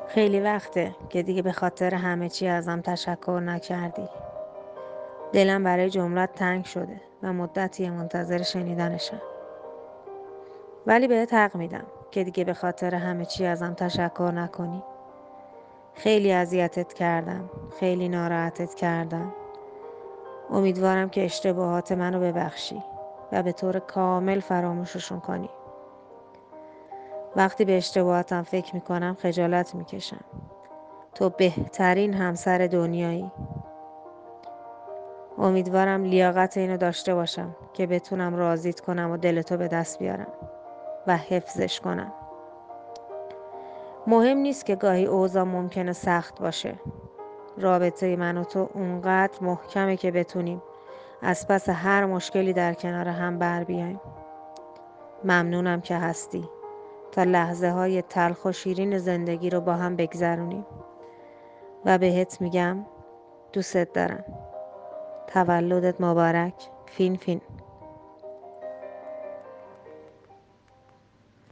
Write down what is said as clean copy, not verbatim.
خیلی وقته که دیگه به خاطر همه چی ازم تشکر نکردی. دلم برای جملت تنگ شده و مدتی منتظر شنیدنشم. ولی بهت حق میدم که دیگه به خاطر همه چی ازم تشکر نکنی. خیلی اذیتت کردم، خیلی ناراحتت کردم. امیدوارم که اشتباهات منو ببخشی و به طور کامل فراموششون کنی. وقتی به اشتباهاتم فکر میکنم خجالت میکشم. تو بهترین همسر دنیایی. امیدوارم لیاقت اینو داشته باشم که بتونم راضیت کنم و دلتو به دست بیارم و حفظش کنم. مهم نیست که گاهی اوضاع ممکنه سخت باشه. رابطه من و تو اونقدر محکمه که بتونیم از پس هر مشکلی در کنار هم بر بیایم. ممنونم که هستی تا لحظه های تلخ و شیرین زندگی رو با هم بگذرونیم و بهت میگم دوست دارم. تولدت مبارک. فین فین.